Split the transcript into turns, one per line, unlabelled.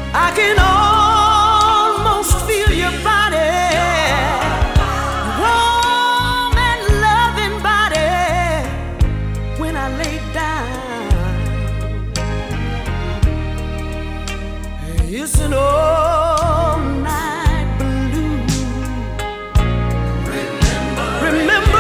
I can almost feel your body, warm and loving body, when I lay down. It's an old